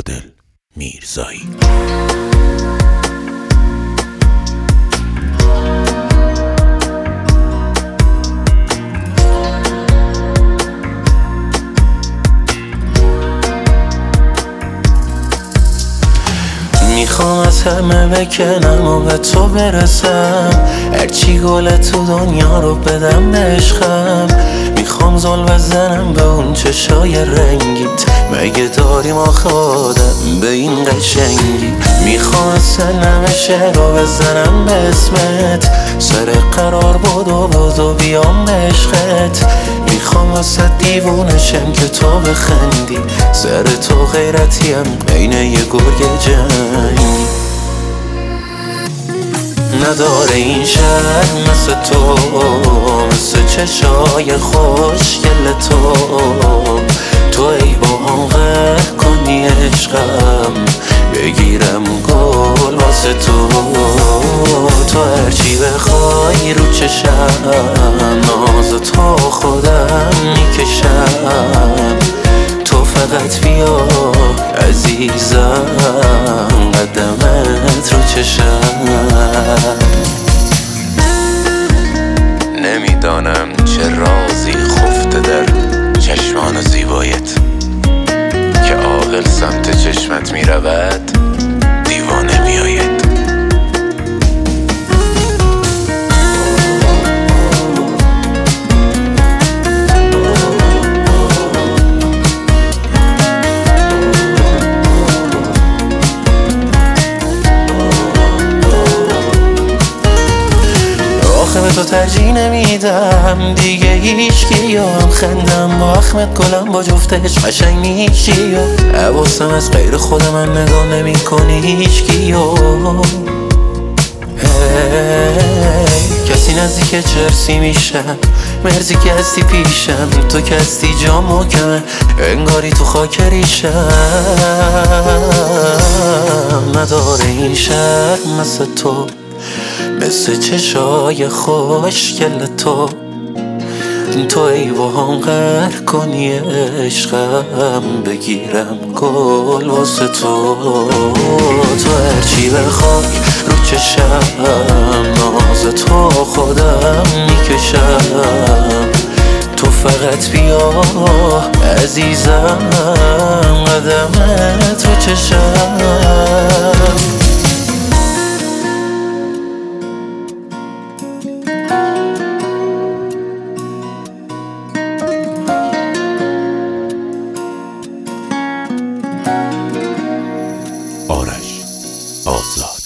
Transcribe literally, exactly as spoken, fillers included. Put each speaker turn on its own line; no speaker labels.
عادل میرزایی.
میخوام از همه بکنم و به تو برسم، هرچی گل تو دنیا رو بدم به عشقم. میخوام زل بزنم به اون چشای رنگیت، مگه داریم آخه آدم به این قشنگی. میخوام اصلا همه شعر رو بزنم به اسمت، سر قرار بدو بدو بیام به عشقت. میخوام واسه دیوونشم که تو بخندی، سر تو غیرتیم بین یه گرگ جنگی. نداره این شهر مثل تو، مثل چشای خوشگل تو. تو ای با هم غر کنی عشقم، بگیرم گل واسه تو. تو هرچی بخوای رو چشم، ناز تو خودم میکشم. تو فقط بیا عزیزم، قدمت رو چشم.
نمیدانم چه رازی خفته در چشمان زیبایت، که عاقل سمت چشمت میرود دیوانه میآید.
به تو ترجیح نمیدم دیگه هیچکی، هم خندم با اخمت گلم با جفتش قشنگ میشی. حواسم از غیر خود من نگاه نمی کنی هیچکی. کسی نزدیک چرسی میشم، مرزی که هستی پیشم. تو که هستی جا محکمه، انگاری تو خاک ریشم. نداره این شهر مثل تو، مثل چشای خوشگل تو. تو ای با هم غر کنی عشقم، بگیرم گل واسه تو. تو هرچی بخوای رو چشم، ناز تو خودم میکشم. تو فقط بیا عزیزم، قدمت رو چشم.
آرش آزاد.